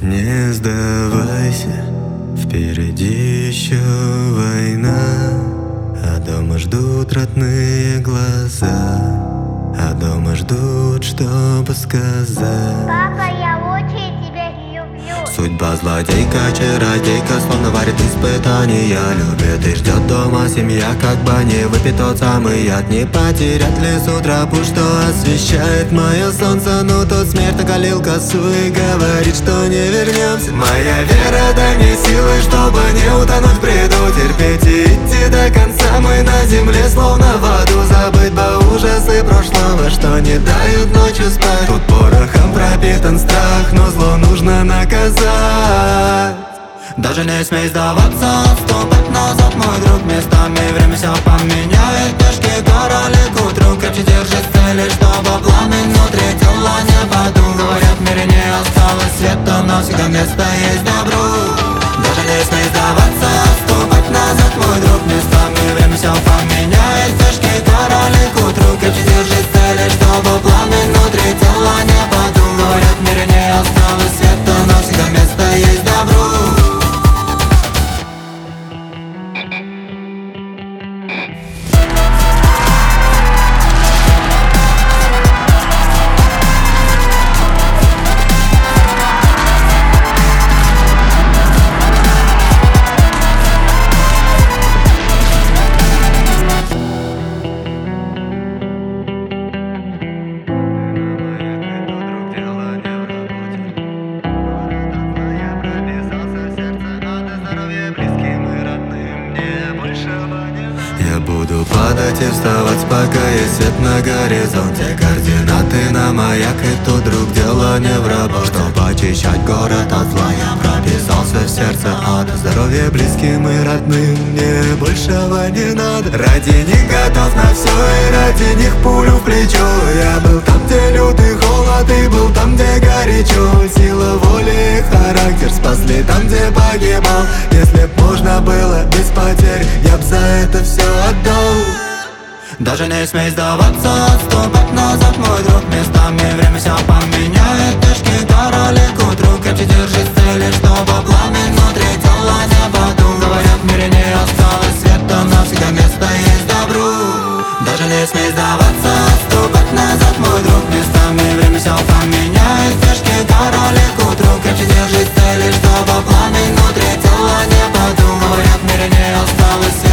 Не сдавайся, впереди еще война, а дома ждут родные глаза, а дома ждут, чтобы сказать: папа, я очень тебя люблю. Судьба злодейка, чародейка, словно варит испытания. Любит и ждет дома семья, как бы не выпить тот самый яд. Не потерять лесу тропу, что освещает мое солнце. Но тут смерть оголил косу и говорит, что не вернемся. Моя вера, дай мне силы, чтобы не утонуть в бреду. Терпеть и идти до конца, мы на земле словно в аду. Забыть бы ужасы прошлого, что не дают ночью спать. Тут порохом пропитан страх, но зло нужно наказать. Даже не смей сдаваться, отступать назад, мой друг. Местами время все поменяет, пешки короли к утру. Крепче держись цели, чтобы пламень внутри тела не потух. Говорят, в мире не осталось света, но всегда место есть добру. Даже не смей сдаваться, отступать назад, мой друг. Местами время все поменяет, пешки короли к утру. Крепче держись цели, чтобы пламень внутри тела не потух. Говорят, в мире не осталось света, но всегда место есть добру. Я буду падать и вставать, пока есть свет на горизонте. Координаты на маяк, и тут, друг, дело не в работе. Чтобы очищать город от зла, я прописался в сердце ада. Здоровье близким и родным, мне большего не надо. Ради них готов на все, и ради них пулю в плечо. Я был там, где лютый холод, и был там, где горячо. Сила воли и характер спасли там, где погибал. Если б можно было без потерь, я б за это все отдал. Даже не смей сдаваться, отступать назад, мой друг. Местами время все поменяет, пешки короли к утру. Крепче держись цели, чтобы пламень внутри тела не потух. Говорят, в мире не осталось света, но всегда место есть добру. Даже не смей сдаваться, отступать назад, мой друг. Местами время все поменяет, пешки короли к утру. Крепче держись цели, чтобы пламень внутри тела не потух. Говорят, в мире не осталось света.